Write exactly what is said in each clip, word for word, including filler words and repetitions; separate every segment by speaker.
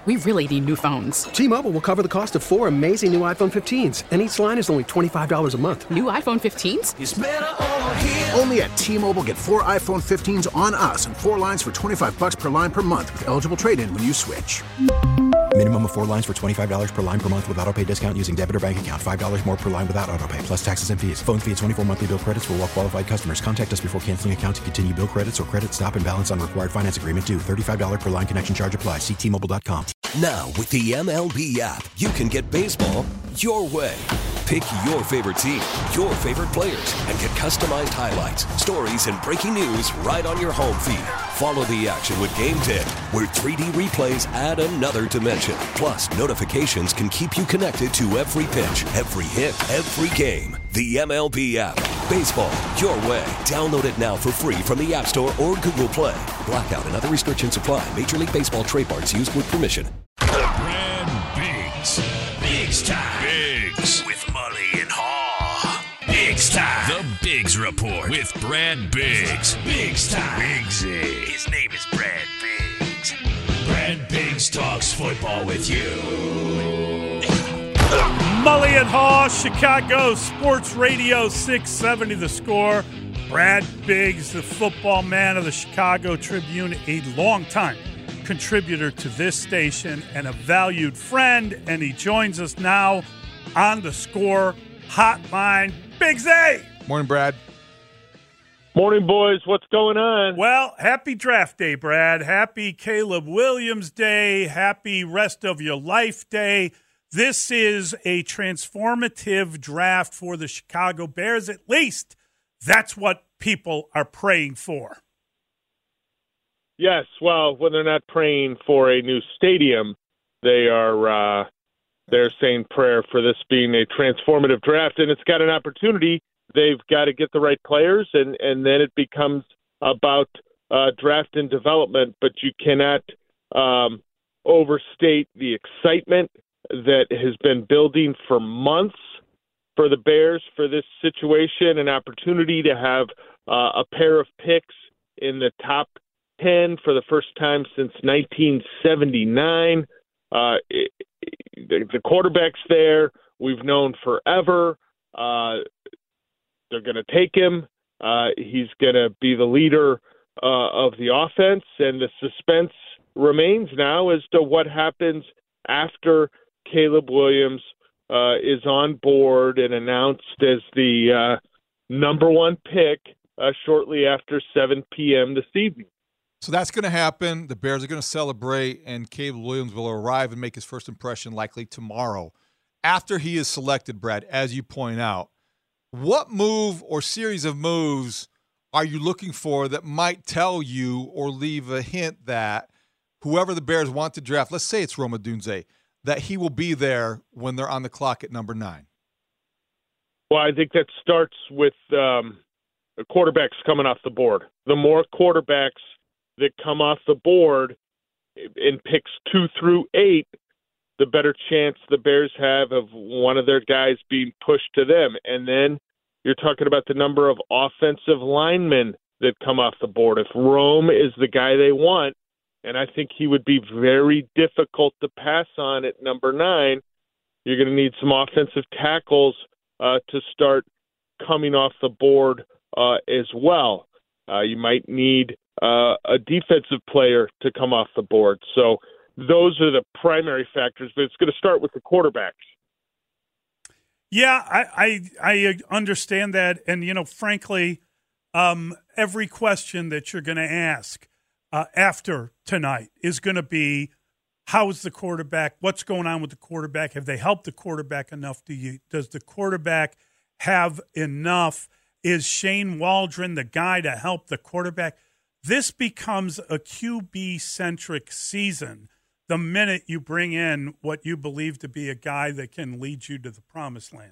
Speaker 1: We really need new phones.
Speaker 2: T-Mobile will cover the cost of four amazing new iPhone fifteens, and each line is only twenty-five dollars a month.
Speaker 1: New iPhone fifteens?
Speaker 3: It's better over here.
Speaker 4: Only at T-Mobile, get four iPhone fifteens on us and four lines for twenty-five dollars per line per month with eligible trade-in when you switch.
Speaker 5: Minimum of four lines for twenty-five dollars per line per month with autopay discount using debit or bank account. five dollars more per line without autopay, plus taxes and fees. Phone fee at twenty-four monthly bill credits for well-qualified customers. Contact us before canceling account to continue bill credits or credit stop and balance on required finance agreement due. thirty-five dollars per line connection charge applies. See T Mobile dot com.
Speaker 6: Now, with the M L B app, you can get baseball your way. Pick your favorite team, your favorite players, and get customized highlights, stories, and breaking news right on your home feed. Follow the action with Game Day, where three D replays add another dimension. Plus, notifications can keep you connected to every pitch, every hit, every game. The M L B app. Baseball your way. Download it now for free from the App Store or Google Play. Blackout and other restrictions apply. Major League Baseball trademarks used with permission.
Speaker 7: Brad Biggs. Biggs time. Biggs. With Mully and Haw. Biggs time. The Biggs Report with Brad Biggs. Biggs time. Biggsy. His name is Brad Biggs. Brad Biggs talks football with you.
Speaker 8: Mully and Haw, Chicago Sports Radio six seventy The Score. Brad Biggs, the football man of the Chicago Tribune, a longtime contributor to this station and a valued friend, and he joins us now on the Score Hotline. Biggs A!
Speaker 9: Morning, Brad.
Speaker 10: Morning, boys. What's going on?
Speaker 8: Well, happy draft day, Brad. Happy Caleb Williams Day. Happy rest of your life day. This is a transformative draft for the Chicago Bears. At least that's what people are praying for.
Speaker 10: Yes, well, when they're not praying for a new stadium, they are uh, they're saying prayer for this being a transformative draft, and it's got an opportunity. They've got to get the right players, and, and then it becomes about uh, draft and development, but you cannot um, overstate the excitement that has been building for months for the Bears for this situation, an opportunity to have uh, a pair of picks in the top ten for the first time since nineteen seventy-nine. Uh, it, the, the quarterback's there. We've known forever. Uh, they're going to take him. Uh, he's going to be the leader uh, of the offense, and the suspense remains now as to what happens after Caleb Williams uh, is on board and announced as the uh, number one pick uh, shortly after seven p.m. this evening.
Speaker 9: So that's going to happen. The Bears are going to celebrate, and Caleb Williams will arrive and make his first impression likely tomorrow. After he is selected, Brad, as you point out, what move or series of moves are you looking for that might tell you or leave a hint that whoever the Bears want to draft, let's say it's Rome Odunze, that he will be there when they're on the clock at number nine?
Speaker 10: Well, I think that starts with um, the quarterbacks coming off the board. The more quarterbacks that come off the board in picks two through eight, the better chance the Bears have of one of their guys being pushed to them. And then you're talking about the number of offensive linemen that come off the board. If Rome is the guy they want, and I think he would be very difficult to pass on at number nine, you're going to need some offensive tackles uh, to start coming off the board uh, as well. Uh, you might need uh, a defensive player to come off the board. So those are the primary factors, but it's going to start with the quarterbacks.
Speaker 8: Yeah, I, I, I understand that. And, you know, frankly, um, every question that you're going to ask Uh, after tonight is going to be, how is the quarterback? What's going on with the quarterback? Have they helped the quarterback enough? Do you, does the quarterback have enough? Is Shane Waldron the guy to help the quarterback? This becomes a Q B-centric season the minute you bring in what you believe to be a guy that can lead you to the promised land.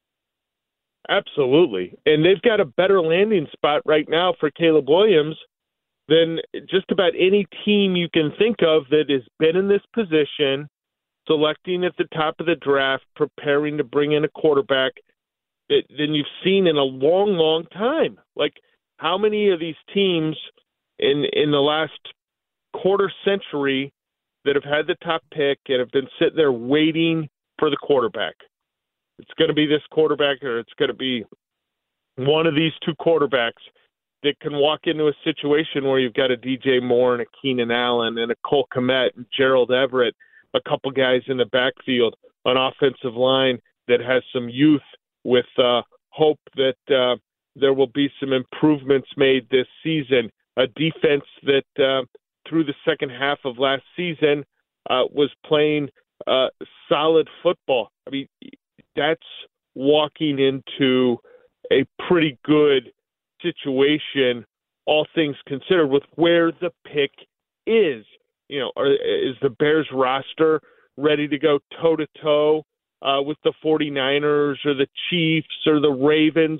Speaker 10: Absolutely. And they've got a better landing spot right now for Caleb Williams than just about any team you can think of that has been in this position, selecting at the top of the draft, preparing to bring in a quarterback that, than you've seen in a long, long time. Like, how many of these teams in in the last quarter century that have had the top pick and have been sitting there waiting for the quarterback. It's going to be this quarterback, or it's going to be one of these two quarterbacks that can walk into a situation where you've got a D J Moore and a Keenan Allen and a Cole Kmet and Gerald Everett, a couple guys in the backfield, an offensive line that has some youth with uh, hope that uh, there will be some improvements made this season, a defense that uh, through the second half of last season uh, was playing uh, solid football. I mean, that's walking into a pretty good situation, all things considered, with where the pick is. You know, are, is the Bears roster ready to go toe-to-toe uh, with the 49ers or the Chiefs or the Ravens?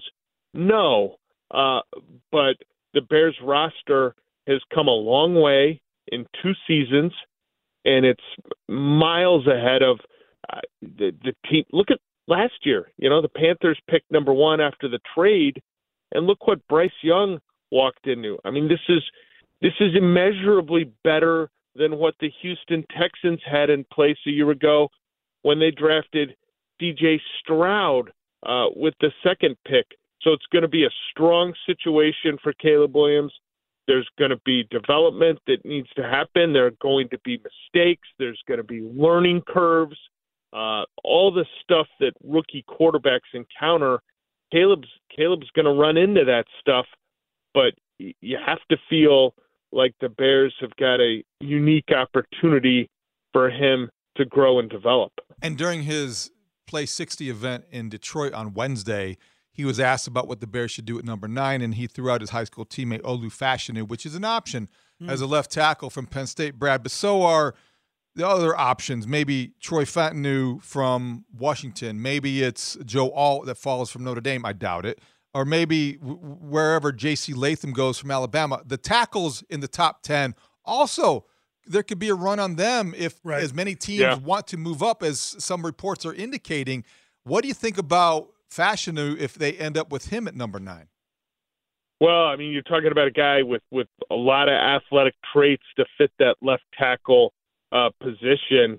Speaker 10: No. Uh, but the Bears roster has come a long way in two seasons, and it's miles ahead of uh, the, the team. Look at last year. You know, the Panthers picked number one after the trade, and look what Bryce Young walked into. I mean, this is this is immeasurably better than what the Houston Texans had in place a year ago when they drafted C J Stroud uh, with the second pick. So it's going to be a strong situation for Caleb Williams. There's going to be development that needs to happen. There are going to be mistakes. There's going to be learning curves. Uh, all the stuff that rookie quarterbacks encounter, Caleb's Caleb's going to run into that stuff, but you have to feel like the Bears have got a unique opportunity for him to grow and develop.
Speaker 9: And during his Play sixty event in Detroit on Wednesday, he was asked about what the Bears should do at number nine, and he threw out his high school teammate Olu Fashanu, which is an option mm. as a left tackle from Penn State, Brad. But so are the other options. Maybe Troy Fantanu from Washington. Maybe it's Joe Alt that follows from Notre Dame. I doubt it. Or maybe w- wherever J C Latham goes from Alabama. The tackles in the top ten also, there could be a run on them if right. as many teams yeah. want to move up, as some reports are indicating. What do you think about Fashanu if they end up with him at number nine?
Speaker 10: Well, I mean, you're talking about a guy with, with a lot of athletic traits to fit that left tackle uh, position,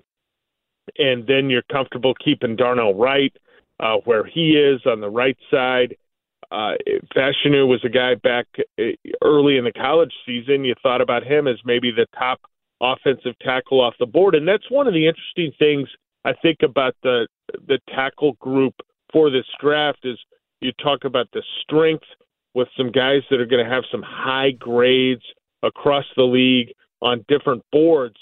Speaker 10: and then you're comfortable keeping Darnell Wright uh, where he is on the right side. Uh, Fashanu was a guy back early in the college season. You thought about him as maybe the top offensive tackle off the board, and that's one of the interesting things I think about the the tackle group for this draft is you talk about the strength with some guys that are going to have some high grades across the league on different boards,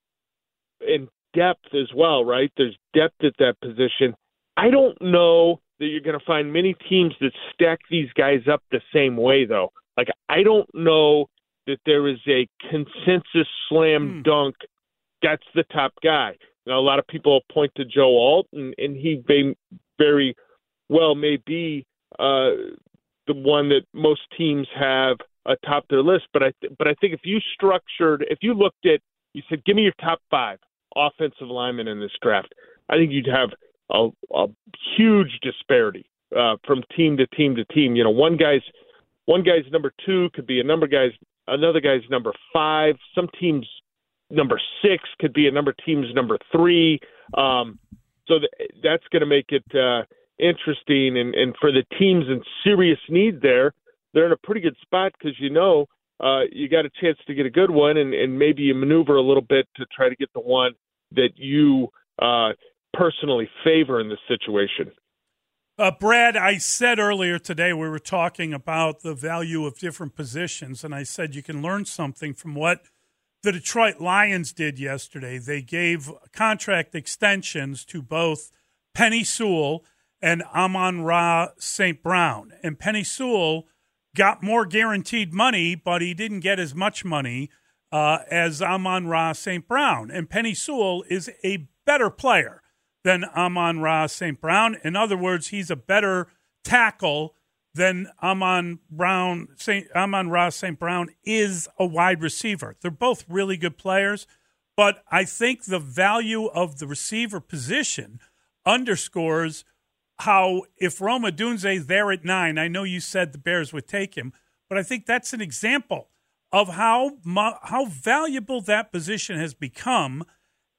Speaker 10: and depth as well, right? There's depth at that position. I don't know that you're going to find many teams that stack these guys up the same way, though. Like, I don't know that there is a consensus slam dunk, that's the top guy. Now, a lot of people point to Joe Alt, and, and he may very well may be uh, the one that most teams have atop their list. But I th- but I think if you structured, if you looked at, you said, give me your top five offensive linemen in this draft, I think you'd have a, a huge disparity uh, from team to team to team. You know, one guy's one guy's number two could be a number guy's another guy's number five. Some teams number six could be a number team's number three. Um, so th- that's going to make it uh, interesting. And, and for the teams in serious need there, they're in a pretty good spot because, you know, uh, you got a chance to get a good one, and, and maybe you maneuver a little bit to try to get the one that you uh, personally favor in this situation.
Speaker 8: Uh, Brad, I said earlier today we were talking about the value of different positions, and I said you can learn something from what the Detroit Lions did yesterday. They gave contract extensions to both Penei Sewell and Amon-Ra Saint Brown. And Penei Sewell got more guaranteed money, but he didn't get as much money uh, as Amon-Ra Saint Brown. And Penei Sewell is a better player than Amon-Ra Saint Brown. In other words, he's a better tackle than Amon Brown. Saint Amon-Ra Saint Brown is a wide receiver. They're both really good players, but I think the value of the receiver position underscores how if Rome Odunze is there at nine, I know you said the Bears would take him, but I think that's an example of how how valuable that position has become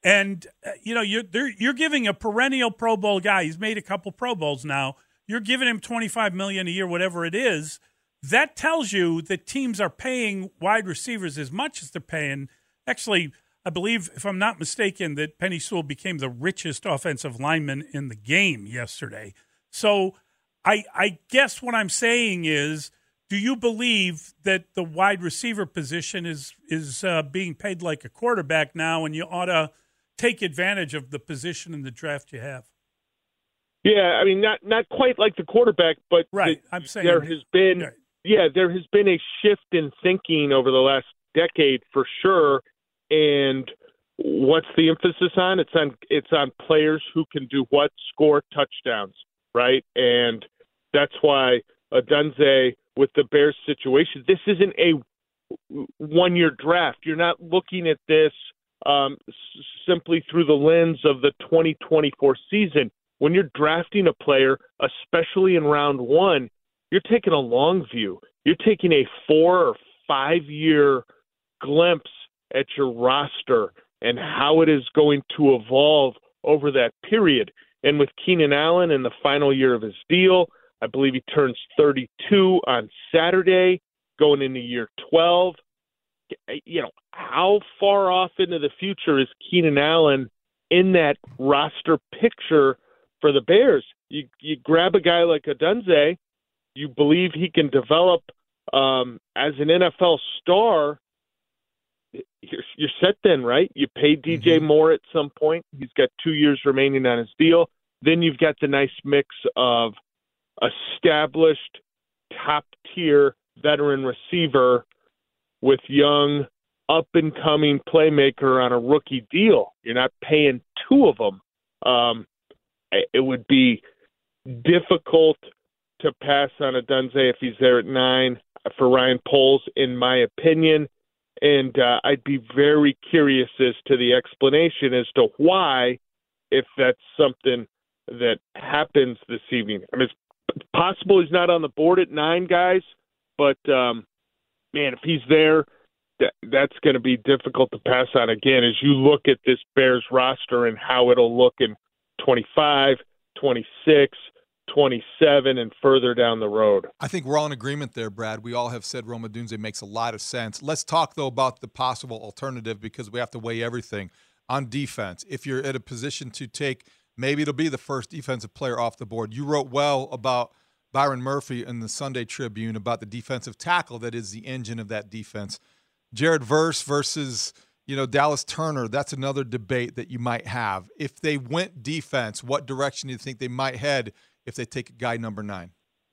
Speaker 8: And, uh, you know, you're, you're giving a perennial Pro Bowl guy, he's made a couple Pro Bowls now, you're giving him twenty-five million dollars a year, whatever it is. That tells you that teams are paying wide receivers as much as they're paying. Actually, I believe, if I'm not mistaken, that Penei Sewell became the richest offensive lineman in the game yesterday. So I, I guess what I'm saying is, do you believe that the wide receiver position is is uh, being paid like a quarterback now, and you ought to take advantage of the position in the draft you have?
Speaker 10: Yeah, I mean, not not quite like the quarterback, but
Speaker 8: right.
Speaker 10: The,
Speaker 8: I'm saying
Speaker 10: there has been,
Speaker 8: right.
Speaker 10: yeah, there has been a shift in thinking over the last decade for sure. And what's the emphasis on? It's on it's on players who can do what? Score touchdowns, right? And that's why Odunze with the Bears situation, this isn't a one-year draft. You're not looking at this um, s- simply through the lens of the twenty twenty-four season. When you're drafting a player, especially in round one, you're taking a long view. You're taking a four or five-year glimpse at your roster and how it is going to evolve over that period. And with Keenan Allen in the final year of his deal, I believe he turns thirty-two on Saturday, going into year twelve. You know, how far off into the future is Keenan Allen in that roster picture for the Bears? You you grab a guy like Odunze, you believe he can develop um, as an N F L star. You're, you're set then, right? You pay D J mm-hmm. Moore at some point. He's got two years remaining on his deal. Then you've got the nice mix of established top-tier veteran receiver with young, up-and-coming playmaker on a rookie deal. You're not paying two of them. Um, it would be difficult to pass on Odunze if he's there at nine for Ryan Poles, in my opinion. And uh, I'd be very curious as to the explanation as to why, if that's something that happens this evening. I mean, it's possible he's not on the board at nine, guys, but, um, man, if he's there, that, that's going to be difficult to pass on again as you look at this Bears roster and how it'll look in twenty-five, twenty-six, twenty-seven, and further down the road.
Speaker 9: I think we're all in agreement there, Brad. We all have said Rome Odunze makes a lot of sense. Let's talk, though, about the possible alternative because we have to weigh everything on defense. If you're at a position to take, maybe it'll be the first defensive player off the board. You wrote well about Byron Murphy in the Sunday Tribune about the defensive tackle that is the engine of that defense. Jared Verse versus, you know, Dallas Turner, that's another debate that you might have. If they went defense, what direction do you think they might head if they take a guy number nine?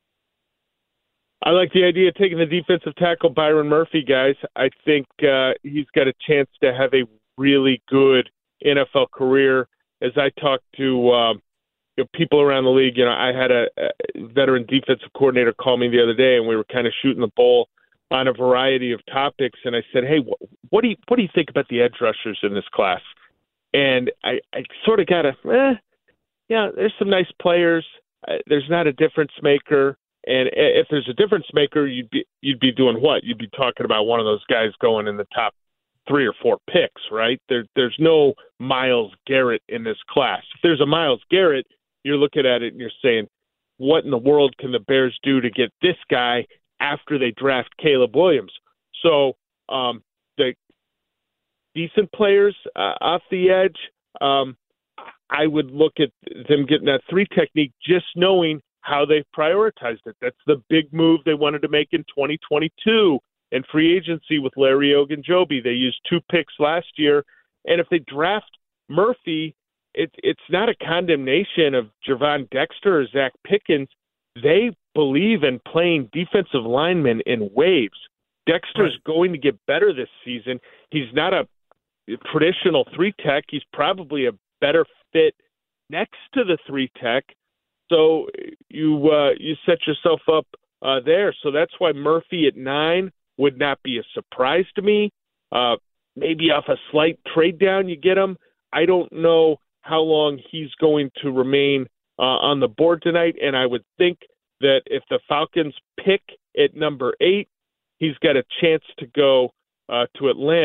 Speaker 10: I like the idea of taking the defensive tackle, Byron Murphy, guys. I think uh, he's got a chance to have a really good N F L career. As I talk to um, you know, people around the league, you know, I had a, a veteran defensive coordinator call me the other day, and we were kind of shooting the bull on a variety of topics. And I said, "Hey, what, what do you what do you think about the edge rushers in this class?" And I, I sort of got a, eh, yeah, there's some nice players. Uh, there's not a difference maker. And if there's a difference maker, you'd be you'd be doing what? You'd be talking about one of those guys going in the top three or four picks, right? There, there's no Myles Garrett in this class. If there's a Myles Garrett, you're looking at it and you're saying, what in the world can the Bears do to get this guy after they draft Caleb Williams? So um, the decent players uh, off the edge, um, I would look at them getting that three technique, just knowing how they've prioritized it. That's the big move they wanted to make in twenty twenty-two in free agency with Larry Ogunjobi. They used two picks last year. And if they draft Murphy, it, it's not a condemnation of Javon Dexter or Zach Pickens. They believe in playing defensive linemen in waves. Dexter's right. going to get better this season. He's not a traditional three tech. He's probably a better fit next to the three tech. So you uh, you set yourself up uh, there. So that's why Murphy at nine would not be a surprise to me. Uh, maybe off a slight trade down you get him. I don't know how long he's going to remain uh, on the board tonight, and I would think that if the Falcons pick at number eight, he's got a chance to go uh, to Atlanta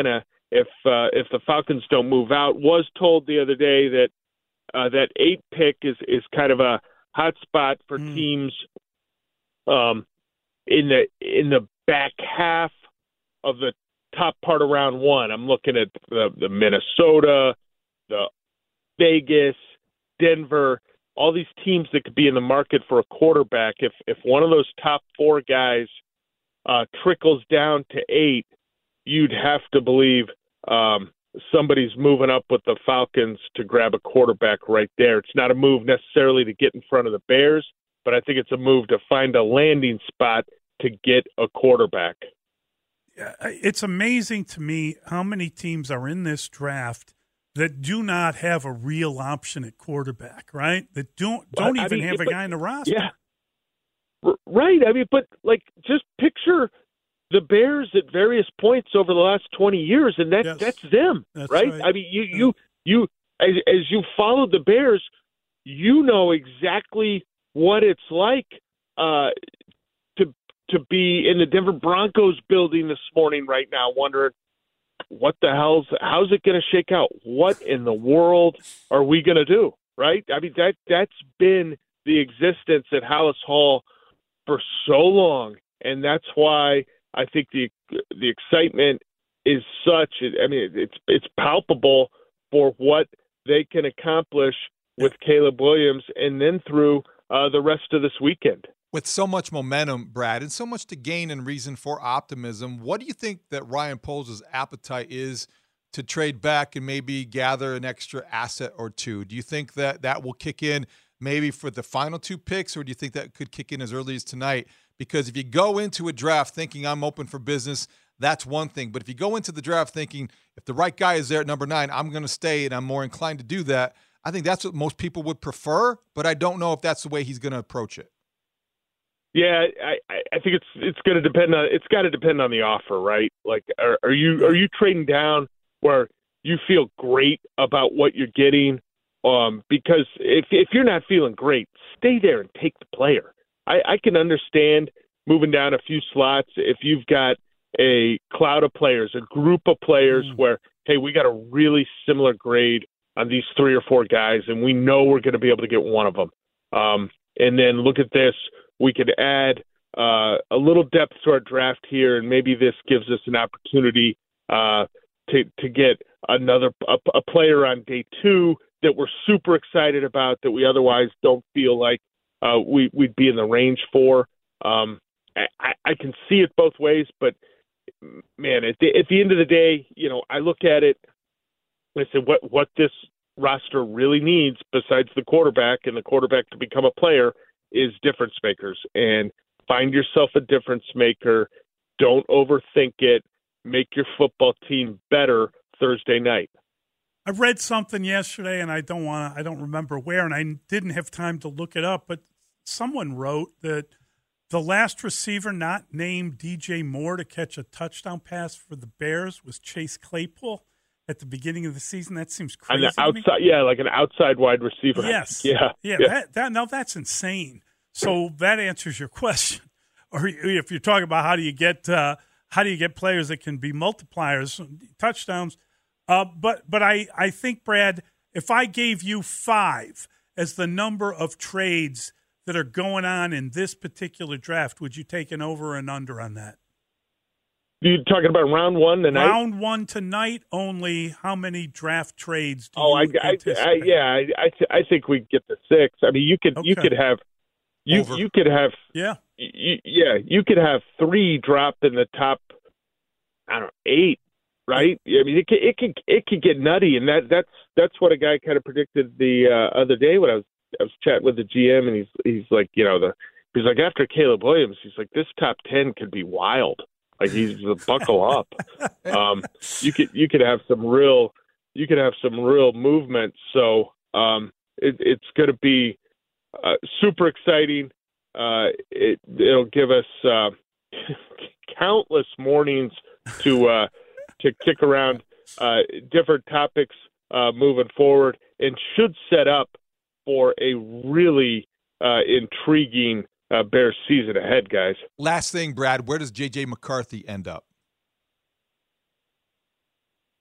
Speaker 10: if uh, if the Falcons don't move out. Was told the other day that uh, that eight pick is, is kind of a hot spot for mm. teams um, in the in the back half of the top part of round one. I'm looking at the, the Minnesota, the Vegas, Denver, all these teams that could be in the market for a quarterback. If if one of those top four guys uh, trickles down to eight, you'd have to believe um, somebody's moving up with the Falcons to grab a quarterback right there. It's not a move necessarily to get in front of the Bears, but I think it's a move to find a landing spot to get a quarterback.
Speaker 8: It's amazing to me how many teams are in this draft that do not have a real option at quarterback, right? That don't don't well, even I mean, have a guy in the roster.
Speaker 10: Yeah, right. I mean, but like, just picture the Bears at various points over the last twenty years, and that yes. that's them,
Speaker 8: that's
Speaker 10: right?
Speaker 8: right?
Speaker 10: I mean, you you you as, as you followed the Bears, you know exactly what it's like uh, to to be in the Denver Broncos building this morning right now, wondering what the hell's how's it going to shake out? What in the world are we going to do? Right? I mean, that that's been the existence at Hallis Hall for so long, and that's why I think the the excitement is such. I mean, it's it's palpable for what they can accomplish with Caleb Williams, and then through uh, the rest of this weekend.
Speaker 9: With so much momentum, Brad, and so much to gain and reason for optimism, what do you think that Ryan Poles' appetite is to trade back and maybe gather an extra asset or two? Do you think that that will kick in maybe for the final two picks, or do you think that could kick in as early as tonight? Because if you go into a draft thinking I'm open for business, that's one thing. But if you go into the draft thinking if the right guy is there at number nine, I'm going to stay, and I'm more inclined to do that, I think that's what most people would prefer, but I don't know if that's the way he's going to approach it.
Speaker 10: Yeah, I, I think it's it's going to depend on it's got to depend on the offer, right? Like, are, are you are you trading down where you feel great about what you're getting? Um, because if if you're not feeling great, stay there and take the player. I, I can understand moving down a few slots if you've got a cloud of players, a group of players mm. where, hey, we got a really similar grade on these three or four guys, and we know we're going to be able to get one of them. Um, and then look at this. We could add uh, a little depth to our draft here, and maybe this gives us an opportunity uh, to to get another a, a player on day two that we're super excited about that we otherwise don't feel like uh, we we'd be in the range for. Um, I, I can see it both ways, but man, at the, at the end of the day, you know, I look at it and I say, what what this roster really needs besides the quarterback and the quarterback to become a player is difference makers, and find yourself a difference maker. Don't overthink it. Make your football team better Thursday night.
Speaker 8: I read something yesterday, and I don't want to, I don't remember where, and I didn't have time to look it up, but someone wrote that the last receiver not named D J Moore to catch a touchdown pass for the Bears was Chase Claypool at the beginning of the season. That seems crazy.
Speaker 10: And the outside, yeah, like an outside wide receiver.
Speaker 8: Yes.
Speaker 10: Yeah.
Speaker 8: Yeah.
Speaker 10: yeah.
Speaker 8: That, that, now that's insane. So that answers your question. Or if you're talking about how do you get uh, how do you get players that can be multipliers, touchdowns. Uh, but but I, I think, Brad, if I gave you five as the number of trades that are going on in this particular draft, would you take an over and under on that?
Speaker 10: You're talking about round one tonight?
Speaker 8: Round one tonight only. How many draft trades do
Speaker 10: oh,
Speaker 8: you
Speaker 10: I, I,
Speaker 8: anticipate?
Speaker 10: I, yeah, I, I, th- I think we get the six. I mean, you could okay. you could have you
Speaker 8: Over.
Speaker 10: you could have
Speaker 8: yeah
Speaker 10: you, yeah you could have three drop in the top. I don't know, eight, right? I mean, it could it could it could get nutty, and that that's that's what a guy kind of predicted the uh, other day when I was I was chatting with the G M, and he's he's like, you know, the he's like after Caleb Williams, he's like, this top ten could be wild. Like he's a buckle up. Um, you could you could have some real you could have some real movement. So um, it, it's going to be uh, super exciting. Uh, it, it'll give us uh, countless mornings to uh, to kick around uh, different topics uh, moving forward, and should set up for a really uh, intriguing Uh, Bears season ahead, guys.
Speaker 9: Last thing, Brad, where does J J McCarthy end up?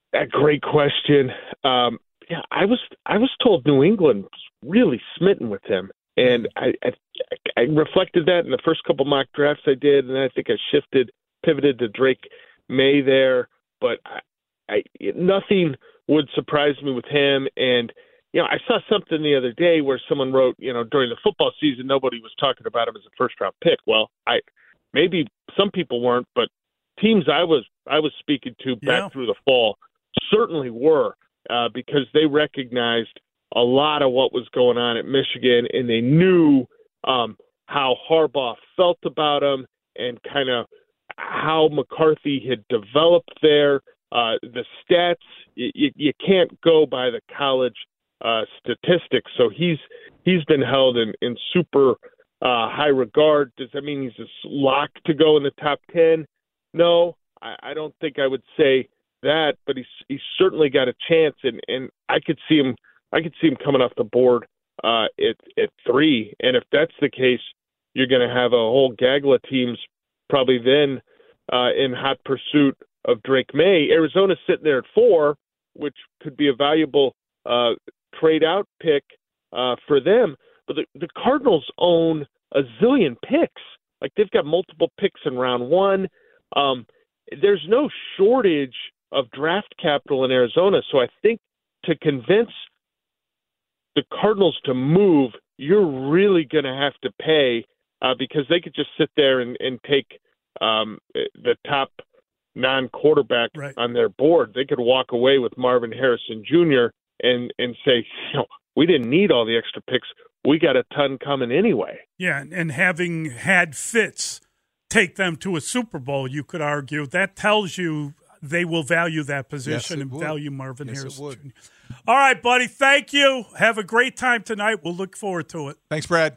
Speaker 10: A great question. Um, yeah, I was I was told New England was really smitten with him, and I, I I reflected that in the first couple mock drafts I did, and then I think I shifted, pivoted to Drake May there, but I, I nothing would surprise me with him. And you know, I saw something the other day where someone wrote, you know, during the football season nobody was talking about him as a first round pick. Well, I maybe some people weren't, but teams I was I was speaking to back
Speaker 8: Yeah.
Speaker 10: through the fall certainly were, uh, because they recognized a lot of what was going on at Michigan, and they knew um, how Harbaugh felt about him and kind of how McCarthy had developed there. Uh, the stats, you, you can't go by the college uh, statistics, so he's he's been held in, in super uh, high regard. Does that mean he's a lock to go in the top ten? No, I, I don't think I would say that, but he's he's certainly got a chance, and, and I could see him I could see him coming off the board uh, at at three. And if that's the case, you're going to have a whole gaggle of teams probably then uh, in hot pursuit of Drake May. Arizona's sitting there at four, which could be a valuable uh, trade out pick uh, for them. But the, the Cardinals own a zillion picks. Like, they've got multiple picks in round one. Um, there's no shortage of draft capital in Arizona. So I think to convince the Cardinals to move, you're really going to have to pay uh, because they could just sit there and, and take um, the top non-quarterback
Speaker 8: Right.
Speaker 10: on their board. They could walk away with Marvin Harrison Junior and, and say, you know, we didn't need all the extra picks. We got a ton coming anyway.
Speaker 8: Yeah, and having had Fitz take them to a Super Bowl, you could argue, that tells you they will value that position
Speaker 9: Yes, it
Speaker 8: and
Speaker 9: would.
Speaker 8: value Marvin
Speaker 9: Yes, it
Speaker 8: Harrison
Speaker 9: would.
Speaker 8: Junior All right, buddy, thank you. Have a great time tonight. We'll look forward to it.
Speaker 9: Thanks, Brad.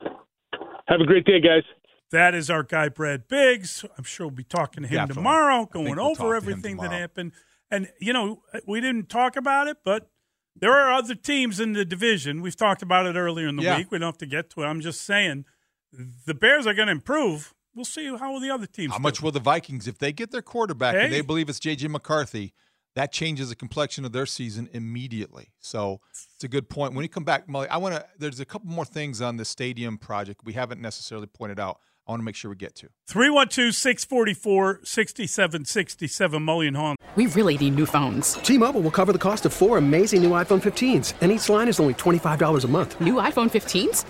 Speaker 10: Have a great day, guys.
Speaker 8: That is our guy, Brad Biggs. I'm sure we'll be talking to him
Speaker 9: Definitely.
Speaker 8: tomorrow,
Speaker 9: I
Speaker 8: going
Speaker 9: think we'll talk to
Speaker 8: over
Speaker 9: him
Speaker 8: everything that
Speaker 9: tomorrow.
Speaker 8: happened. And, you know, we didn't talk about it, but there are other teams in the division. We've talked about it earlier in the
Speaker 9: Yeah.
Speaker 8: week. We don't have to get to it. I'm just saying the Bears are going to improve. We'll see how the other teams
Speaker 9: How
Speaker 8: do.
Speaker 9: much will the Vikings, if they get their quarterback
Speaker 8: Hey.
Speaker 9: and they believe it's J J McCarthy, that changes the complexion of their season immediately. So it's a good point. When you come back, Molly, I want to. There's a couple more things on the stadium project we haven't necessarily pointed out. I want to make sure we get to.
Speaker 8: three one two, six four four, six seven six seven, Mully and Hawn.
Speaker 1: We really need new phones.
Speaker 2: T-Mobile will cover the cost of four amazing new iPhone fifteens, and each line is only twenty-five dollars a month.
Speaker 1: New iPhone fifteens?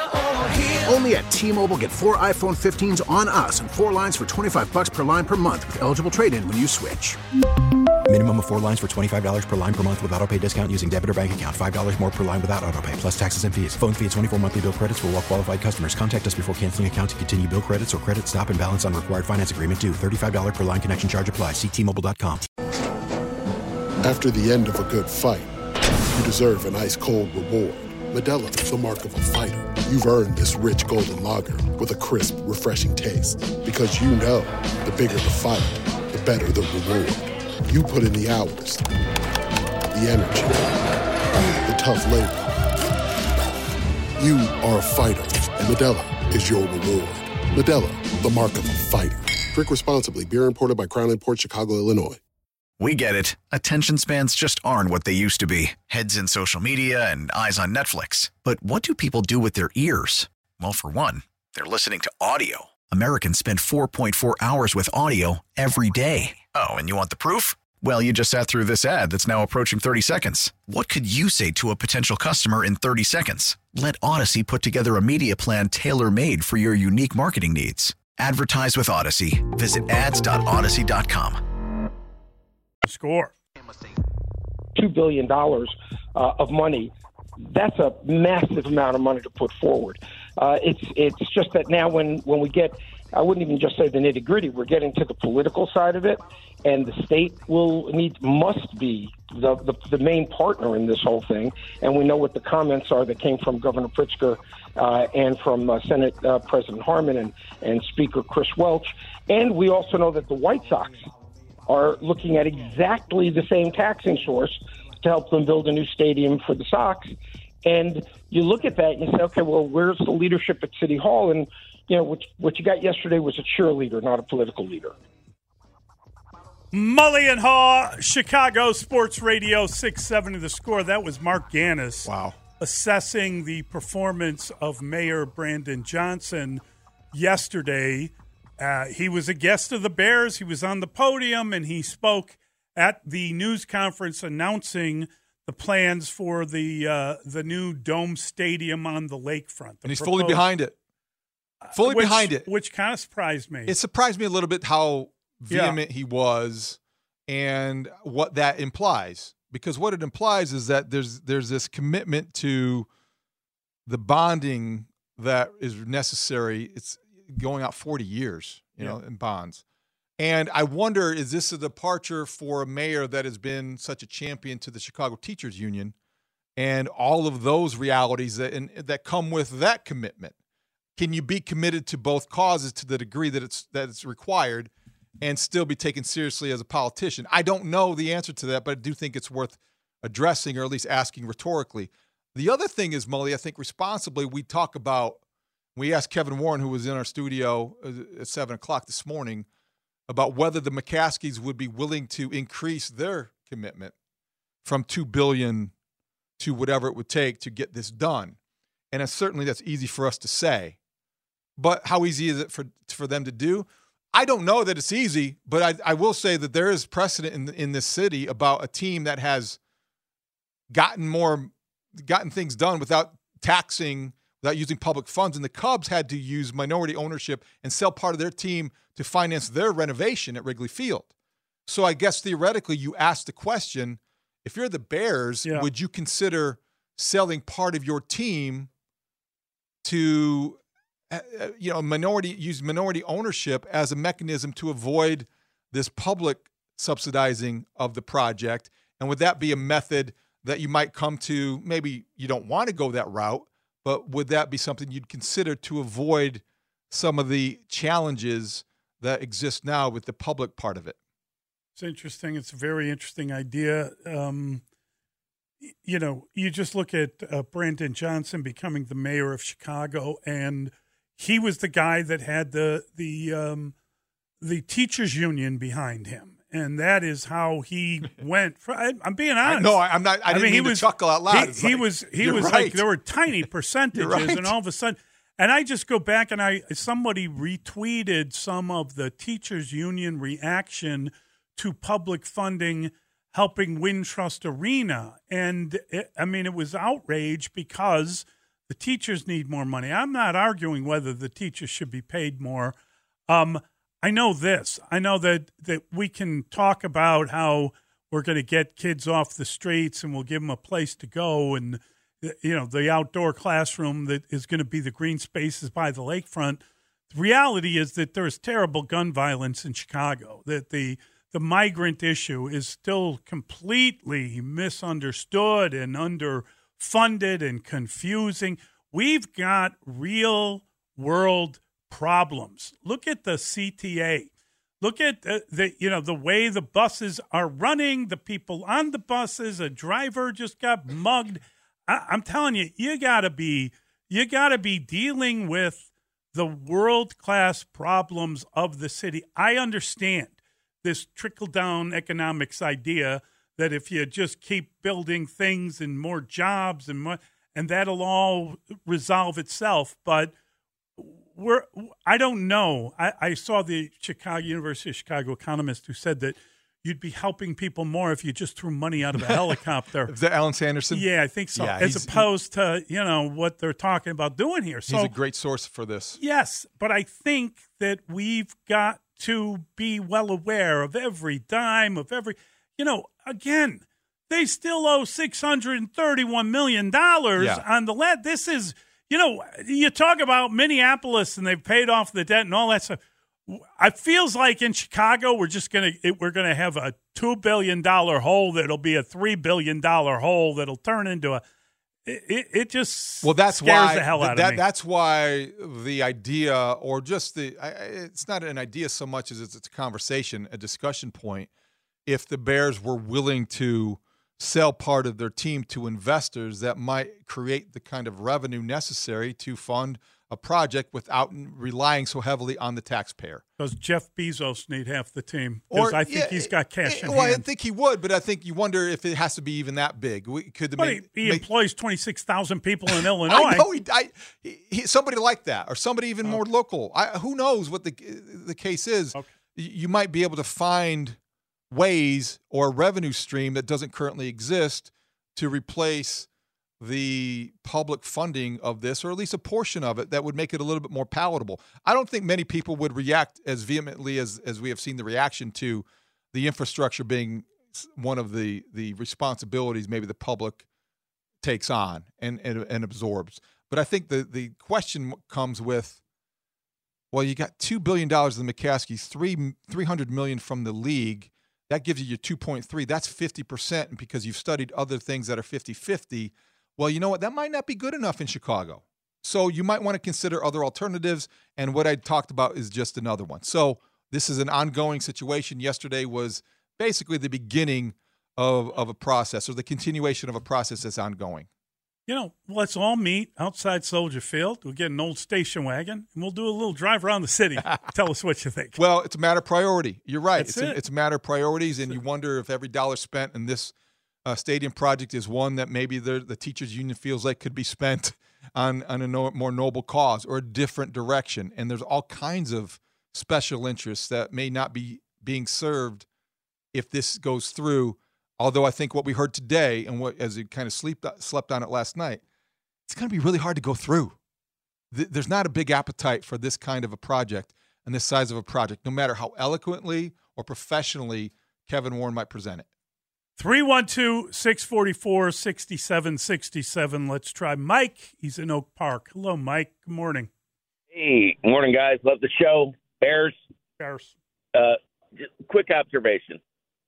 Speaker 4: Only at T-Mobile, get four iPhone fifteens on us and four lines for twenty-five bucks per line per month with eligible trade-in when you switch.
Speaker 5: Minimum of four lines for twenty-five dollars per line per month with autopay discount using debit or bank account. five dollars more per line without autopay, plus taxes and fees. Phone fee at twenty-four monthly bill credits for well-qualified customers. Contact us before canceling account to continue bill credits or credit stop and balance on required finance agreement due. thirty-five dollars per line connection charge applies. See T Mobile dot com.
Speaker 3: After the end of a good fight, you deserve an ice-cold reward. Modelo is the mark of a fighter. You've earned this rich golden lager with a crisp, refreshing taste. Because you know, the bigger the fight, the better the reward. You put in the hours, the energy, the tough labor. You are a fighter, and Modelo is your reward. Modelo, the mark of a fighter. Drink responsibly. Beer imported by Crown Imports, Chicago, Illinois.
Speaker 11: We get it. Attention spans just aren't what they used to be. Heads in social media and eyes on Netflix. But what do people do with their ears? Well, for one, they're listening to audio. Americans spend four point four hours with audio every day. Oh, and you want the proof? Well, you just sat through this ad that's now approaching thirty seconds. What could you say to a potential customer in thirty seconds? Let Odyssey put together a media plan tailor-made for your unique marketing needs. Advertise with Odyssey. Visit ads dot odyssey dot com.
Speaker 8: Score.
Speaker 12: two billion dollars uh, of money. That's a massive amount of money to put forward. Uh, it's it's just that now when, when we get, I wouldn't even just say the nitty gritty, we're getting to the political side of it, and the state will need must be the, the, the main partner in this whole thing. And we know what the comments are that came from Governor Pritzker uh, and from uh, Senate uh, President Harman and, and Speaker Chris Welch. And we also know that the White Sox are looking at exactly the same taxing source to help them build a new stadium for the Sox. And you look at that and you say, okay, well, where's the leadership at City Hall? And, you know, what, what you got yesterday was a cheerleader, not a political leader.
Speaker 8: Mully and Haw, Chicago Sports Radio six seventy The Score. That was Mark Gannis.
Speaker 9: Wow.
Speaker 8: Assessing the performance of Mayor Brandon Johnson yesterday. Uh, he was a guest of the Bears. He was on the podium, and he spoke at the news conference announcing the plans for the uh, the new Dome Stadium on the lakefront. The
Speaker 9: and he's
Speaker 8: proposed,
Speaker 9: fully behind it. Fully
Speaker 8: which,
Speaker 9: behind it.
Speaker 8: Which kind of surprised me.
Speaker 9: It surprised me a little bit how vehement
Speaker 8: yeah.
Speaker 9: he was and what that implies. Because what it implies is that there's there's this commitment to the bonding that is necessary. It's going out forty years, you yeah. know, in bonds. And I wonder, is this a departure for a mayor that has been such a champion to the Chicago Teachers Union and all of those realities that and, that come with that commitment? Can you be committed to both causes to the degree that it's that it's required and still be taken seriously as a politician? I don't know the answer to that, but I do think it's worth addressing or at least asking rhetorically. The other thing is, Mully, I think responsibly, we talk about, we asked Kevin Warren, who was in our studio at seven o'clock this morning, about whether the McCaskies would be willing to increase their commitment from two billion dollars to whatever it would take to get this done. And certainly that's easy for us to say. But how easy is it for for them to do? I don't know that it's easy, but I, I will say that there is precedent in in this city about a team that has gotten more, gotten things done without taxing, without using public funds. And the Cubs had to use minority ownership and sell part of their team to finance their renovation at Wrigley Field. So I guess theoretically you ask the question, if you're the Bears, yeah. would you consider selling part of your team to, uh, you know, minority use minority ownership as a mechanism to avoid this public subsidizing of the project? And would that be a method that you might come to? Maybe you don't want to go that route, but would that be something you'd consider to avoid some of the challenges that exist now with the public part of it?
Speaker 8: It's interesting. It's a very interesting idea. Um, you know, you just look at uh, Brandon Johnson becoming the mayor of Chicago, and he was the guy that had the the um, the teachers union behind him, and that is how he went. For, I, I'm being honest.
Speaker 9: No, I'm not. I didn't I mean, mean he to was, chuckle out loud.
Speaker 8: He, he
Speaker 9: like,
Speaker 8: was. He was
Speaker 9: right.
Speaker 8: like there were tiny percentages,
Speaker 9: right.
Speaker 8: and all of a sudden. And I just go back and I somebody retweeted some of the teachers union reaction to public funding helping Wintrust Arena. And, it, I mean, it was outrage because the teachers need more money. I'm not arguing whether the teachers should be paid more. Um, I know this. I know that, that we can talk about how we're going to get kids off the streets and we'll give them a place to go and, you know, the outdoor classroom that is going to be the green spaces by the lakefront. The reality is that there is terrible gun violence in Chicago, that the the migrant issue is still completely misunderstood and underfunded and confusing. We've got real world problems. Look at the C T A. Look at the, the you know the way the buses are running, the people on the buses, a driver just got mugged. I, I'm telling you, you gotta be you gotta be dealing with the world-class problems of the city. I understand this trickle-down economics idea that if you just keep building things and more jobs and more, and that'll all resolve itself. But we're I don't know. I, I saw the Chicago University of Chicago economist who said that you'd be helping people more if you just threw money out of a helicopter.
Speaker 9: Is that Alan Sanderson?
Speaker 8: Yeah, I think so.
Speaker 9: Yeah,
Speaker 8: As opposed to, you know, what they're talking about doing here. So,
Speaker 9: he's a great source for this.
Speaker 8: Yes, but I think that we've got to be well aware of every dime, of every, you know, again, they still owe six hundred thirty-one million dollars
Speaker 9: yeah.
Speaker 8: on the lead. This is, you know, you talk about Minneapolis and they've paid off the debt and all that stuff. It feels like in Chicago we're just gonna we're gonna have a two billion dollar hole that'll be a three billion dollar hole that'll turn into a. It, it just
Speaker 9: well that's
Speaker 8: scares
Speaker 9: why
Speaker 8: the hell out
Speaker 9: that,
Speaker 8: of me.
Speaker 9: That's why the idea, or just the it's not an idea so much as it's, it's a conversation, a discussion point. If the Bears were willing to sell part of their team to investors that might create the kind of revenue necessary to fund a project without relying so heavily on the taxpayer.
Speaker 8: Does Jeff Bezos need half the team? Because I think
Speaker 9: yeah,
Speaker 8: he's got cash in
Speaker 9: well,
Speaker 8: hand.
Speaker 9: I think he would, but I think you wonder if it has to be even that big. We, could the
Speaker 8: But
Speaker 9: make,
Speaker 8: he, he
Speaker 9: make,
Speaker 8: employs twenty-six thousand people in Illinois.
Speaker 9: I know he, I, he, he somebody like that, or somebody even more local. I, who knows what the the case is?
Speaker 8: Okay.
Speaker 9: You might be able to find ways or a revenue stream that doesn't currently exist to replace the public funding of this, or at least a portion of it that would make it a little bit more palatable. I don't think many people would react as vehemently as, as we have seen the reaction to the infrastructure being one of the, the responsibilities maybe the public takes on and, and, and absorbs. But I think the, the question comes with, well, you got two billion dollars in the McCaskies, three, three hundred million dollars from the league. That gives you your two point three. That's fifty percent because you've studied other things that are fifty-fifty. Well, you know what? That might not be good enough in Chicago. So you might want to consider other alternatives, and what I talked about is just another one. So this is an ongoing situation. Yesterday was basically the beginning of, of a process, or the continuation of a process that's ongoing.
Speaker 8: You know, let's all meet outside Soldier Field. We'll get an old station wagon, and we'll do a little drive around the city. Tell us what you think.
Speaker 9: Well, it's a matter of priority. You're right.
Speaker 8: That's
Speaker 9: It's a,
Speaker 8: it.
Speaker 9: it's a matter of priorities, and you wonder if every dollar spent in this uh, stadium project is one that maybe the, the teachers union feels like could be spent on, on a no, more noble cause or a different direction. And there's all kinds of special interests that may not be being served if this goes through. Although I think what we heard today, and what as it kind of slept slept on it last night, it's going to be really hard to go through. There's not a big appetite for this kind of a project and this size of a project, no matter how eloquently or professionally Kevin Warren might present it.
Speaker 8: three one two, six four four, six seven six seven. Let's try Mike. He's in Oak Park. Hello, Mike. Good morning.
Speaker 13: Hey, morning, guys. Love the show. Bears.
Speaker 8: Bears.
Speaker 13: Uh, just quick observation.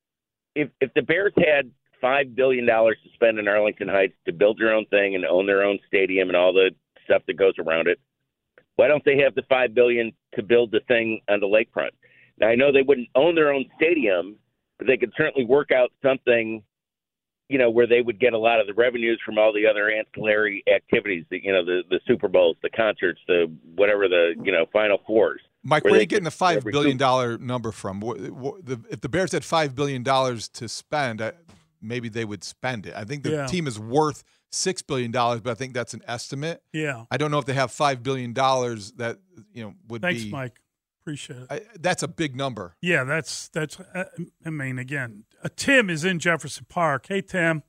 Speaker 13: If if the Bears had five billion dollars to spend in Arlington Heights to build their own thing and own their own stadium and all the stuff that goes around it, why don't they have the five billion dollars to build the thing on the lakefront? Now, I know they wouldn't own their own stadium, but they could certainly work out something, you know, where they would get a lot of the revenues from all the other ancillary activities, the, you know, the, the Super Bowls, the concerts, the whatever the, you know, Final Fours.
Speaker 9: Mike, where are you getting the five billion dollars number from? If the Bears had five billion dollars to spend, maybe they would spend it. I think the
Speaker 8: Yeah.
Speaker 9: team is worth six billion dollars, but I think that's an estimate.
Speaker 8: Yeah.
Speaker 9: I don't know if they have five billion dollars that, you know, would
Speaker 8: Thanks,
Speaker 9: be.
Speaker 8: Mike. Appreciate it.
Speaker 9: I, that's a big number.
Speaker 8: Yeah, that's, that's. Uh, I mean, again, uh, Tim is in Jefferson Park. Hey, Tim.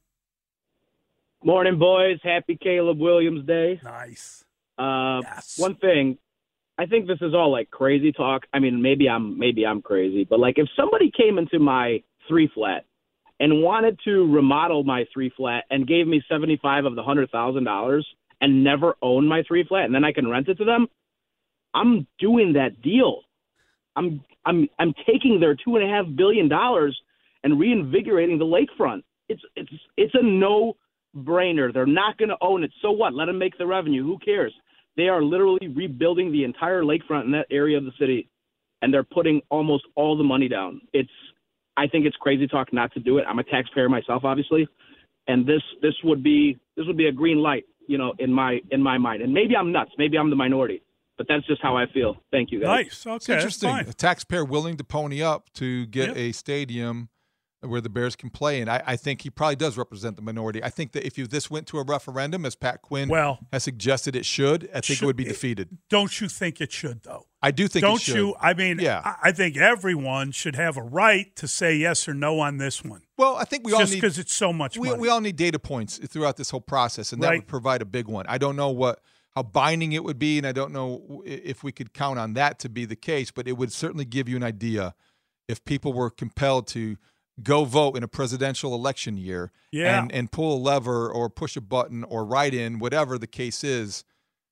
Speaker 14: Morning, boys. Happy Caleb Williams Day.
Speaker 8: Nice.
Speaker 14: Uh,
Speaker 8: yes.
Speaker 14: One thing, I think this is all like crazy talk. I mean, maybe I'm maybe I'm crazy, but like if somebody came into my three flat and wanted to remodel my three flat and gave me seventy-five of the hundred thousand dollars and never own my three flat, and then I can rent it to them, I'm doing that deal. I'm I'm I'm taking their two and a half billion dollars and reinvigorating the lakefront. It's it's it's a no brainer. They're not going to own it. So what? Let them make the revenue. Who cares? They are literally rebuilding the entire lakefront in that area of the city, and they're putting almost all the money down. It's, I think it's crazy talk not to do it. I'm a taxpayer myself, obviously, and this this would be this would be a green light, you know, in my in my mind. And maybe I'm nuts. Maybe I'm the minority, but that's just how I feel. Thank you, guys.
Speaker 8: Nice. Okay,
Speaker 9: It's interesting.
Speaker 8: fine.
Speaker 9: A taxpayer willing to pony up to get
Speaker 8: Yep.
Speaker 9: a stadium where the Bears can play, and I, I think he probably does represent the minority. I think that if you, this went to a referendum, as Pat Quinn
Speaker 8: Well,
Speaker 9: has suggested it should, I think
Speaker 8: should-
Speaker 9: it would be defeated.
Speaker 8: Don't you think it should, though?
Speaker 9: I do think
Speaker 8: Don't
Speaker 9: it should.
Speaker 8: you? I mean,
Speaker 9: Yeah.
Speaker 8: I, I think everyone should have a right to say yes or no on this one.
Speaker 9: Well, I think we all
Speaker 8: just
Speaker 9: need
Speaker 8: because it's so much
Speaker 9: we,
Speaker 8: money.
Speaker 9: we all need data points throughout this whole process, and that
Speaker 8: Right.
Speaker 9: would provide a big one. I don't know what how binding it would be, and I don't know if we could count on that to be the case, but it would certainly give you an idea if people were compelled to go vote in a presidential election year
Speaker 8: Yeah.
Speaker 9: and, and pull a lever or push a button or write in, whatever the case is,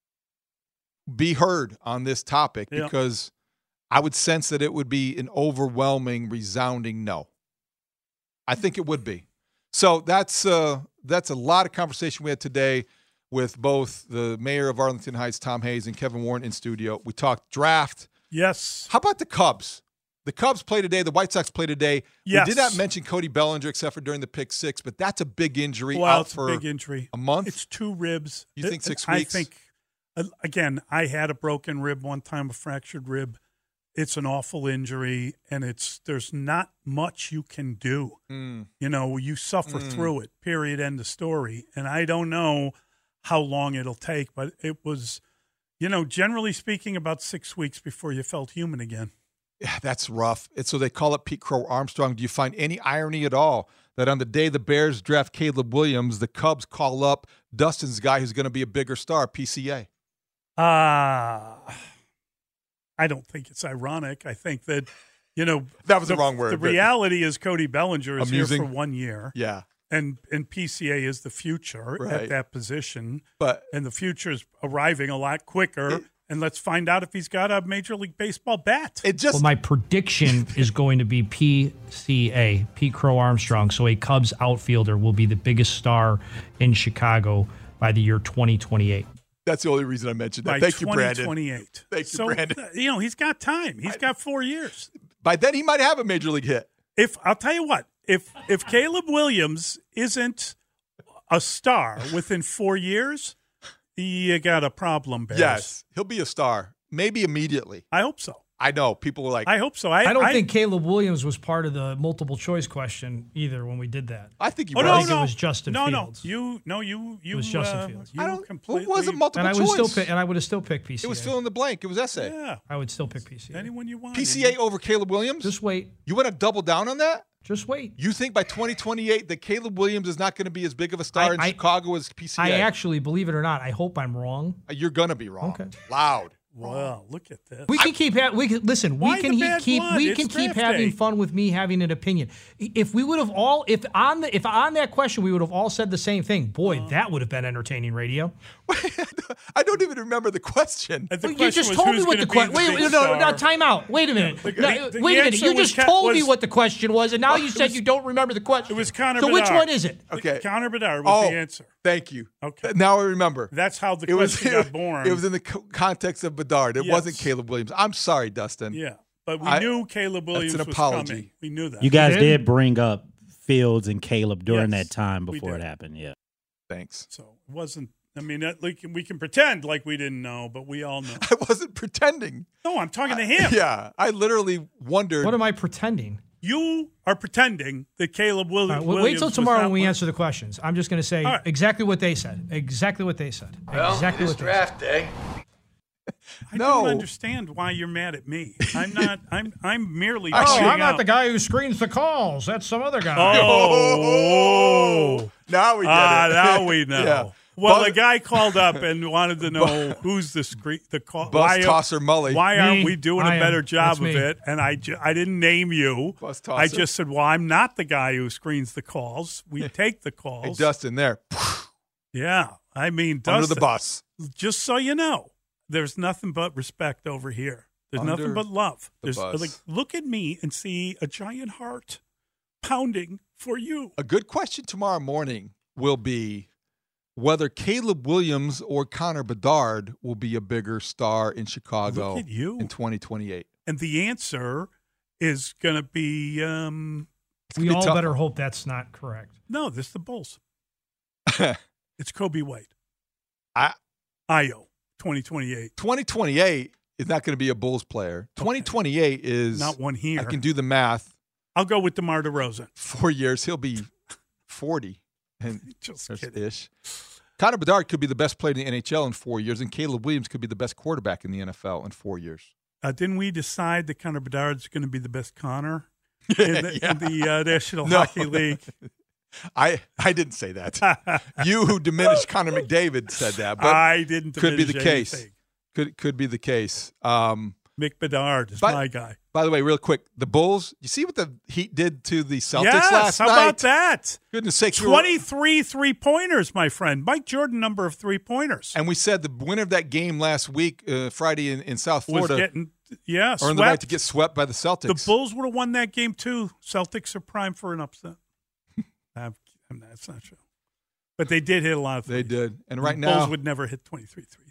Speaker 9: be heard on this topic,
Speaker 8: Yeah.
Speaker 9: because I would sense that it would be an overwhelming, resounding no. I think it would be. So that's uh, that's a lot of conversation we had today with both the mayor of Arlington Heights, Tom Hayes, and Kevin Warren in studio. We talked draft.
Speaker 8: Yes.
Speaker 9: How about the Cubs? The Cubs play today. The White Sox play today.
Speaker 8: Yes.
Speaker 9: We did not mention Cody Bellinger except for during the pick six, but that's a big injury.
Speaker 8: Well,
Speaker 9: out
Speaker 8: it's
Speaker 9: for
Speaker 8: a big injury.
Speaker 9: A month?
Speaker 8: It's two ribs.
Speaker 9: You think six
Speaker 8: I
Speaker 9: weeks?
Speaker 8: I think, again, I had a broken rib one time, a fractured rib. It's an awful injury, and it's there's not much you can do.
Speaker 9: Mm.
Speaker 8: You know, you suffer
Speaker 9: Mm.
Speaker 8: through it, period, end of story. And I don't know how long it'll take, but it was, you know, generally speaking, about six weeks before you felt human again.
Speaker 9: Yeah, that's rough. It's, so they call it Pete Crow Armstrong. Do you find any irony at all that on the day the Bears draft Caleb Williams, the Cubs call up Dustin's guy who's going to be a bigger star, P C A?
Speaker 8: Uh, I don't think it's ironic. I think that, you know.
Speaker 9: That was the,
Speaker 8: the
Speaker 9: wrong word.
Speaker 8: The reality is Cody Bellinger is
Speaker 9: amusing.
Speaker 8: here for one year.
Speaker 9: Yeah.
Speaker 8: And and P C A is the future
Speaker 9: Right.
Speaker 8: at that position.
Speaker 9: But
Speaker 8: and the future is arriving a lot quicker.
Speaker 9: It,
Speaker 8: and let's find out if he's got a Major League Baseball bat.
Speaker 9: It just
Speaker 15: well, my prediction is going to be P C A, Pete Crow Armstrong. So a Cubs outfielder will be the biggest star in Chicago by the year twenty twenty-eight.
Speaker 9: That's the only reason I mentioned that.
Speaker 8: By
Speaker 9: Thank you, Brandon.
Speaker 8: twenty twenty-eight.
Speaker 9: Thank
Speaker 8: so,
Speaker 9: you, Brandon.
Speaker 8: You know, he's got time. He's got four years.
Speaker 9: By then, he might have a Major League hit.
Speaker 8: If I'll tell you what, if if Caleb Williams isn't a star within four years, you got a problem, Bears.
Speaker 9: Yes, he'll be a star. Maybe immediately.
Speaker 8: I hope so.
Speaker 9: I know. People were like,
Speaker 8: I hope so. I,
Speaker 15: I don't
Speaker 8: I,
Speaker 15: think Caleb Williams was part of the multiple choice question either when we did that.
Speaker 9: I think you
Speaker 8: oh,
Speaker 9: were.
Speaker 8: no,
Speaker 15: I think
Speaker 8: no.
Speaker 15: it was Justin
Speaker 8: no,
Speaker 15: Fields.
Speaker 8: No, you, no, you, you.
Speaker 15: It was Justin
Speaker 8: uh,
Speaker 15: Fields.
Speaker 8: You
Speaker 9: I don't.
Speaker 8: completely.
Speaker 9: It wasn't multiple
Speaker 15: and I would
Speaker 9: choice.
Speaker 15: still pick, and I would have still picked P C A.
Speaker 9: It was fill in the blank. It was essay.
Speaker 8: Yeah,
Speaker 15: I would still pick P C A.
Speaker 8: anyone you want.
Speaker 9: P C A over Caleb Williams.
Speaker 15: Just wait.
Speaker 9: You want to double down on that?
Speaker 15: Just wait.
Speaker 9: You think by twenty twenty-eight that Caleb Williams is not going to be as big of a star
Speaker 15: I,
Speaker 9: in
Speaker 15: I,
Speaker 9: Chicago as P C A?
Speaker 15: I actually, believe it or not, I hope I'm wrong.
Speaker 9: You're going to be wrong.
Speaker 15: Okay.
Speaker 9: Loud.
Speaker 8: Well, look at this.
Speaker 15: We can keep ha- we can listen.
Speaker 8: Why
Speaker 15: We can
Speaker 8: the
Speaker 15: he-
Speaker 8: bad
Speaker 15: keep
Speaker 8: blood?
Speaker 15: we
Speaker 8: It's
Speaker 15: can keep
Speaker 8: draft
Speaker 15: having
Speaker 8: day.
Speaker 15: fun with me having an opinion. If we would have all if on the if on that question we would have all said the same thing. Boy, that would have been entertaining radio.
Speaker 9: I don't even remember the question.
Speaker 8: Uh, the
Speaker 15: Well, you
Speaker 8: question
Speaker 15: just
Speaker 8: was
Speaker 15: told me
Speaker 8: who's
Speaker 15: what
Speaker 8: gonna
Speaker 15: the
Speaker 8: be
Speaker 15: question.
Speaker 8: the
Speaker 15: Wait,
Speaker 8: big
Speaker 15: no, no, no,
Speaker 8: star.
Speaker 15: time out. Wait a minute.
Speaker 8: The-
Speaker 15: No,
Speaker 8: the-
Speaker 15: wait
Speaker 8: the
Speaker 15: a minute.
Speaker 8: answer
Speaker 15: You
Speaker 8: was
Speaker 15: just
Speaker 8: Ca-
Speaker 15: told me
Speaker 8: was-
Speaker 15: what the question was, and now you
Speaker 8: it
Speaker 15: said
Speaker 8: was-
Speaker 15: you don't remember the question.
Speaker 8: It was Connor
Speaker 15: So which
Speaker 8: Bedard.
Speaker 15: one is it?
Speaker 9: Okay.
Speaker 8: Connor Bedard was
Speaker 9: Oh,
Speaker 8: the answer.
Speaker 9: Thank you.
Speaker 8: Okay.
Speaker 9: Now I remember.
Speaker 8: That's how the
Speaker 9: It was,
Speaker 8: question got born.
Speaker 9: It was in the co- context of Bedard. It
Speaker 8: Yes.
Speaker 9: wasn't Caleb Williams. I'm sorry, Dustin.
Speaker 8: Yeah, but we
Speaker 9: I-
Speaker 8: knew Caleb Williams
Speaker 9: that's an
Speaker 8: was
Speaker 9: apology.
Speaker 8: coming. We knew that.
Speaker 16: You guys
Speaker 15: did?
Speaker 16: did bring up Fields and Caleb during
Speaker 8: Yes,
Speaker 16: that time
Speaker 8: we
Speaker 16: before it
Speaker 8: did.
Speaker 16: happened. Yeah.
Speaker 9: Thanks.
Speaker 8: So it wasn't. I mean, that, like, we can pretend like we didn't know, but we all know.
Speaker 9: I wasn't pretending.
Speaker 8: No, I'm talking to him.
Speaker 9: Yeah. I literally wondered.
Speaker 15: What am I pretending?
Speaker 8: You are pretending that Caleb Will-
Speaker 15: All right,
Speaker 8: Williams.
Speaker 15: wait till
Speaker 8: was
Speaker 15: tomorrow
Speaker 8: not
Speaker 15: when we
Speaker 8: one-
Speaker 15: answer the questions. I'm just going to say
Speaker 8: All right.
Speaker 15: exactly what they said. Exactly what they said.
Speaker 17: Well,
Speaker 15: exactly
Speaker 17: it is
Speaker 15: what they
Speaker 17: draft day.
Speaker 8: I
Speaker 9: No.
Speaker 8: don't understand why you're mad at me. I'm not. I'm. I'm merely.
Speaker 15: Oh,
Speaker 8: pointing
Speaker 15: I'm not
Speaker 8: out-
Speaker 15: the guy who screens the calls. That's some other guy.
Speaker 8: Oh,
Speaker 9: now we get
Speaker 8: ah,
Speaker 9: it.
Speaker 8: now we know.
Speaker 9: Yeah.
Speaker 8: Well,
Speaker 9: Buzz-
Speaker 8: the guy called up and wanted to know who's the screen. The call.
Speaker 9: Bus
Speaker 8: why,
Speaker 9: tosser Mully.
Speaker 8: Why
Speaker 15: Me.
Speaker 8: aren't we doing
Speaker 15: I
Speaker 8: a
Speaker 15: am.
Speaker 8: better job
Speaker 15: That's
Speaker 8: of
Speaker 15: me.
Speaker 8: it? And I, ju- I didn't name you.
Speaker 9: Bus
Speaker 8: I
Speaker 9: tosser.
Speaker 8: just said, well, I'm not the guy who screens the calls. We take the
Speaker 9: Hey,
Speaker 8: calls.
Speaker 9: Dustin, there.
Speaker 8: Yeah, I mean,
Speaker 9: Under
Speaker 8: Dustin,
Speaker 9: the bus.
Speaker 8: just so you know, there's nothing but respect over here. There's
Speaker 9: Under
Speaker 8: nothing but love.
Speaker 9: the
Speaker 8: There's
Speaker 9: bus.
Speaker 8: like, look at me and see a giant heart pounding for you.
Speaker 9: A good question tomorrow morning will be whether Caleb Williams or Connor Bedard will be a bigger star in Chicago
Speaker 8: Look at you.
Speaker 9: in twenty twenty-eight.
Speaker 8: And the answer is going to be um,
Speaker 15: We
Speaker 9: be
Speaker 15: all
Speaker 9: tough.
Speaker 15: better hope that's not correct.
Speaker 8: no, this is the Bulls. It's Kobe White.
Speaker 9: I,
Speaker 8: Io, twenty twenty-eight.
Speaker 9: twenty twenty-eight is not going to be a Bulls player. twenty twenty-eight is
Speaker 8: Not one here.
Speaker 9: I can do the math.
Speaker 8: I'll go with DeMar DeRozan.
Speaker 9: Four years, he'll be forty and
Speaker 8: Just kidding.
Speaker 9: ish. Connor Bedard could be the best player in the N H L in four years, and Caleb Williams could be the best quarterback in the N F L in four years.
Speaker 8: Uh, didn't we decide that Connor Bedard's going to be the best Connor in the,
Speaker 9: Yeah.
Speaker 8: in the uh, National
Speaker 9: No.
Speaker 8: Hockey League?
Speaker 9: I I didn't say that. You who diminished Connor McDavid said that, but
Speaker 8: I didn't.
Speaker 9: could be the
Speaker 8: diminish
Speaker 9: case.
Speaker 8: anything.
Speaker 9: Could could be the case. Um,
Speaker 8: Mick Bedard is
Speaker 9: But-
Speaker 8: my guy.
Speaker 9: by the way, real quick, the Bulls. You see what the Heat did to the Celtics
Speaker 8: yes,
Speaker 9: last
Speaker 8: how
Speaker 9: night?
Speaker 8: about that?
Speaker 9: Goodness sakes, we were-
Speaker 8: twenty-three three-pointers, my friend. Mike Jordan number of three-pointers.
Speaker 9: And we said the winner of that game last week, uh, Friday in, in South
Speaker 8: Was
Speaker 9: Florida,
Speaker 8: getting, yeah,
Speaker 9: earned the right
Speaker 8: swept.
Speaker 9: to get swept by the Celtics.
Speaker 8: The Bulls would have won that game, too. Celtics are prime for an upset. I'm, I'm, that's not true. But they did hit a lot of
Speaker 9: They
Speaker 8: threes.
Speaker 9: did. And right
Speaker 8: the
Speaker 9: now,
Speaker 8: Bulls would never hit twenty-three threes.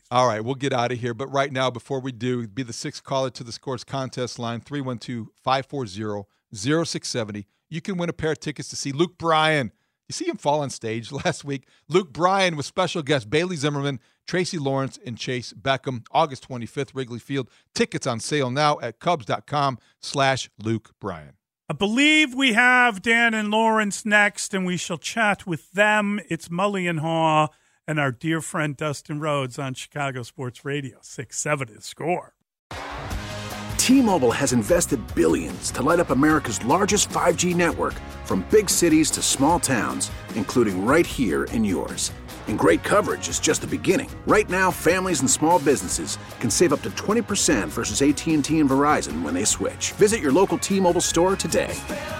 Speaker 9: All right, we'll get out of here. But right now, before we do, be the sixth caller to the Scores contest line, three one two, five four zero, zero six seven zero. You can win a pair of tickets to see Luke Bryan. You see him fall on stage last week. Luke Bryan with special guests Bailey Zimmerman, Tracy Lawrence, and Chase Beckham. August twenty-fifth, Wrigley Field. Tickets on sale now at Cubs.com slash Luke Bryan.
Speaker 8: I believe we have Dan and Lawrence next, and we shall chat with them. It's Mully and Haw and our dear friend Dustin Rhodes on Chicago Sports Radio. six seven is Score.
Speaker 4: T-Mobile has invested billions to light up America's largest five G network, from big cities to small towns, including right here in yours. And great coverage is just the beginning. Right now, families and small businesses can save up to twenty percent versus A T and T and Verizon when they switch. Visit your local T-Mobile store today.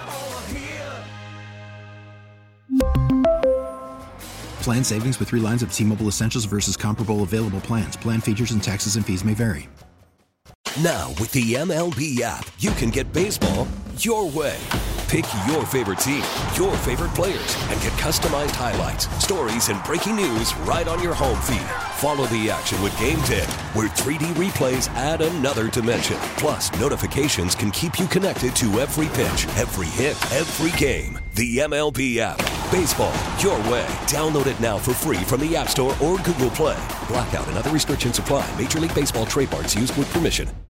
Speaker 5: Plan savings with three lines of T-Mobile Essentials versus comparable available plans. Plan features and taxes and fees may vary.
Speaker 6: Now, with the M L B app, you can get baseball your way. Pick your favorite team, your favorite players, and get customized highlights, stories, and breaking news right on your home feed. Follow the action with Game Day, where three D replays add another dimension. Plus, notifications can keep you connected to every pitch, every hit, every game. The M L B app. Baseball your way. Download it now for free from the App Store or Google Play. Blackout and other restrictions apply. Major League Baseball trademarks used with permission.